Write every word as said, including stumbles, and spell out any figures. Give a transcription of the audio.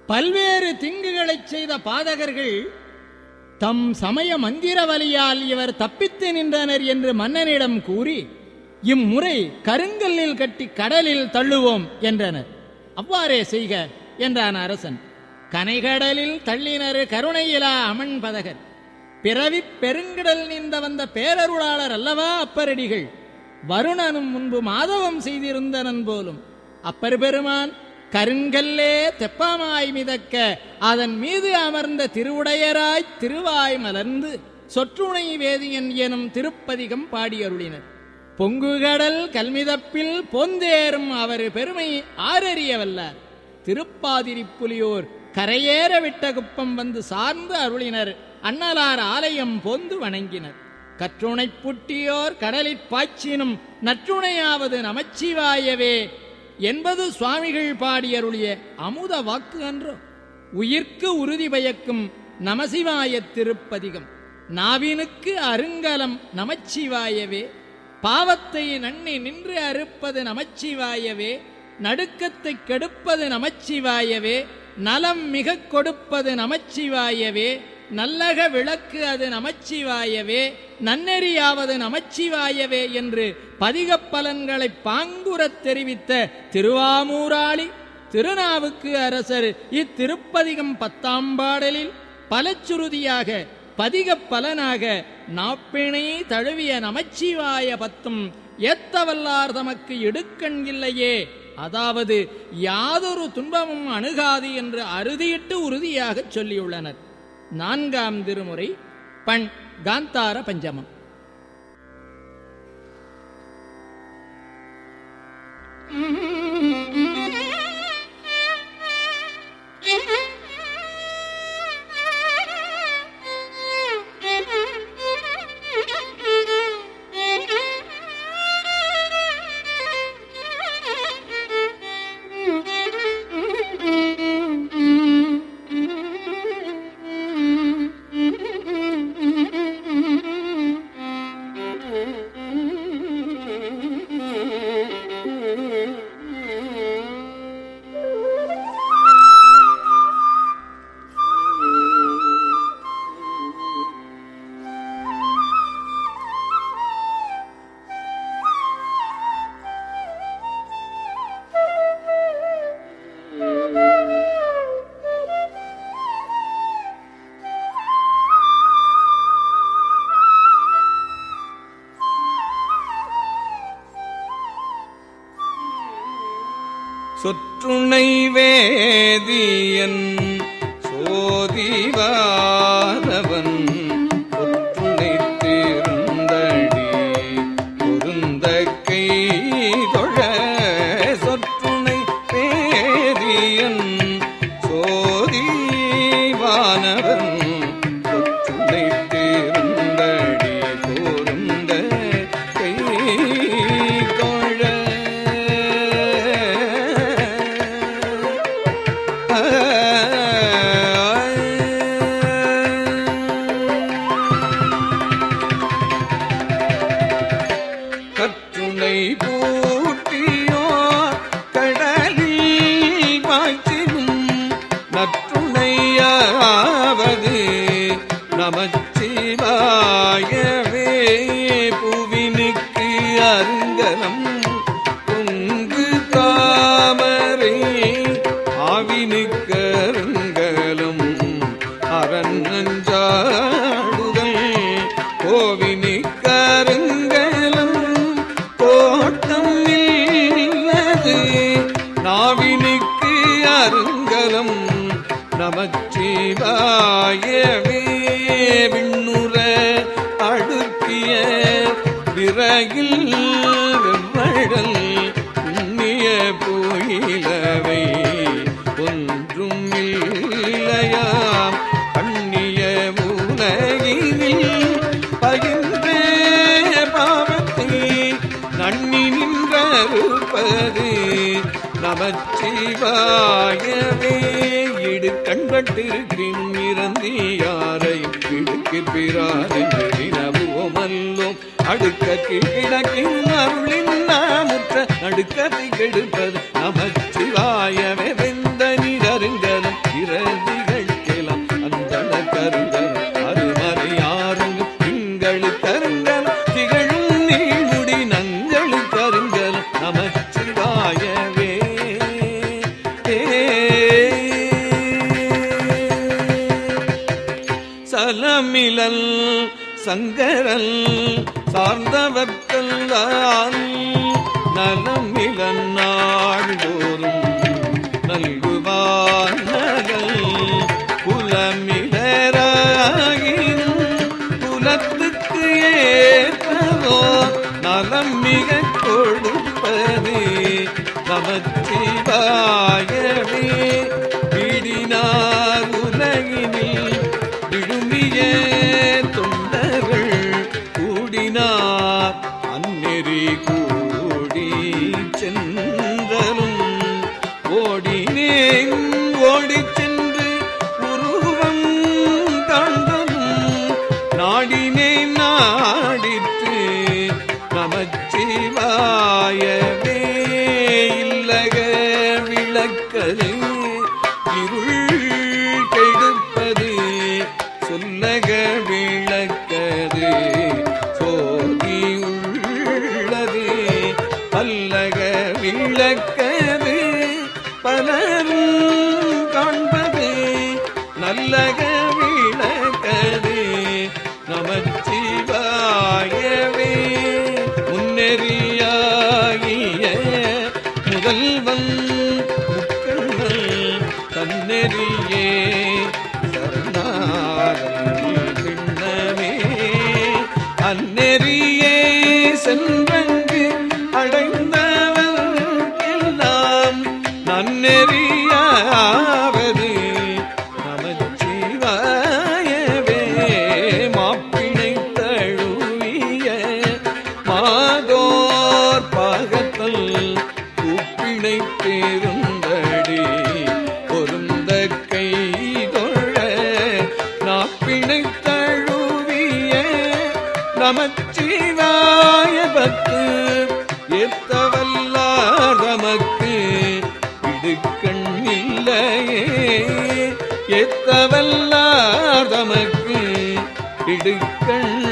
பல்வேறு தீங்குகளைச் செய்த பாதகர்கள் தம் சமய மந்திர வலியால் இவர் தப்பித்து நின்றனர் என்று மன்னனிடம் கூறி இம்முறை கருங்கல்லில் கட்டி கடலில் தள்ளுவோம் என்றனர். அவ்வாறே செய்க என்றான் அரசன். கனைகடலில் தள்ளினர் கருணையிலா அமன் பதகர். பிறவி பெருங்கடல் நீந்த வந்த பேரருளாளர் அல்லவா அப்பரடிகள். வருணனும் முன்பு மாதவம் செய்திருந்தனன் போலும். அப்பர் பெருமான் கருங்கல்லே தெப்பமாய் மிதக்க அதன் மீது அமர்ந்த திருவுடையராய் திருவாய் மலர்ந்து சொற்றுணை வேதியன் எனும் திருப்பதிகம் பாடியருளினர். பொங்குகடல் கல்மிதப்பில் பொந்தேறும் அவர் பெருமை ஆரறியவல்லார். திருப்பாதிரி புலியோர் கரையேற விட்ட குப்பம் வந்து சார்ந்து அருளினர். அண்ணலார் ஆலயம் போந்து வணங்கினர். கற்றுணை புட்டியோர் கடலிற் பாய்ச்சினும் நற்றுணையாவது நமச்சிவாயவே என்பது சுவாமிகள் பாடியருளிய அமுத வாக்கு அன்றோ. உயிர்க்கு உறுதி பயக்கும் நமசிவாய திருப்பதிகம். நாவினுக்கு அருங்கலம் நமச்சிவாயவே. பாவத்தை நன்னி நின்று அறுப்பது நமச்சிவாயவே. நடுக்கத்தை கெடுப்பது நமச்சிவாயவே. நலம் மிக கொடுப்பது நமச்சிவாயவே. நல்லக விளக்கு அது நமச்சிவாயவே. நன்னெறியாவது நமச்சிவாயவே என்று பதிகப் பலன்களை பாங்குறத் தெரிவித்த திருவாமூராளி திருநாவுக்கு அரசர் இத்திருப்பதிகம் பத்தாம் பாடலில் பலச்சுருதியாக பதிகப் பலனாக நாப்பிணை தழுவிய நமச்சிவாய பத்தும் ஏத்தவல்லார் தமக்கு இடுக்கண் இல்லையே, அதாவது யாதொரு துன்பமும் அணுகாது என்று அறுதியிட்டு உறுதியாகச் சொல்லியுள்ளனர். நான்காம் திருமுறை பண் காந்தார பஞ்சமம். சொற்றுணை வேதியன் சோதிவானவன் ஒற்றுணை தேர்ந்தடி பொருந்த கை தொழ. சொற்றுணை வேதியன் சோதிவானவன் ஒற்றுணை தேர்ந்தடி பொருந்த கை தொழ. கற்றுணை பூட்டியோ கடலில் பாய்ச்சினும் நற்றுணையாவது நமச்சிவாயவே. புவினுக்கு அருங்கலம் பொங்கு தாமரை ஆவினுக்கு அருங்கலம் அரண் நஞ்சாடுதல். கோவினுக்கு அருங்கலம் கோட்டம் இல்லது. நாவினுக்கு அருங்கலம் நமச்சிவாயவே. விண்ணுற அடுக்கிய விறகில் வெவ்வழல் உண்ணிய போயிலவை ஒன்றும் இல்லையாம். கண்ணிய உலகினில் பகிர்ந்த பாவத்தை நன்னி நின்றறுப்பது நமச்சிவாயவே. இடு கண்பட்டிருக்கின் இறந்தி யாரையும் இடுக்கு பிறாரினவுமல்லோம். அடுக்க கிழக்கின் அருளின் நாமுற்ற நடுக்கத்தை கெடுப்பது நமச்சிவாயவே. வெந்த நீரருங்கலம் நலமிலல் சங்கரல் சார்ந்தவர்க்கல்லால் நலமிலன் நாள்தோறும் நல்குவார் நகல் புலமிலராகினும் புலத்துக்கு ஏற்பதோ நலம் மிக கொடுப்பது நமச்சிவாயவே. விடினார் உலகினில் விழுமிய தொண்டர்கள் கூடினார் அந்நெறி கூடி சென்றலும் ஓடினேன் ஓடிச் சென்று உருவம் காண்பதும் நாடினேன் நாடிற்று நமச்சிவாயவே. இல்லக விளக்கது இருள் கெடுப்பது சொல்லக விளக்கது சோதி உள்ளது பல்லக விளக்கது பலரும் காண்பது நல்லக விளக்கது நமச்சிவாயவே. முன்னெறியாகிய முதல்வன் முக்கண்ணல் தன்னெறியே சரணாகவே அந்நெறியே சென்றங்கு அடைந்தவர் எல்லாம் நன்னெறியாவது நமச்சிவாயவே. மாப்பிணை தழுவிய மாதோர் பாகத்தல் கூப்பிணை பெருந்தடி பொருந்த கை தொழ நாப்பிணை தழுவிய நமச்சிவாய பத்து ஏத்தவல்லார் தமக்கு இடுக்கண் இல்லையே. ஏத்தவல்லார் தமக்கு இடுக்கண்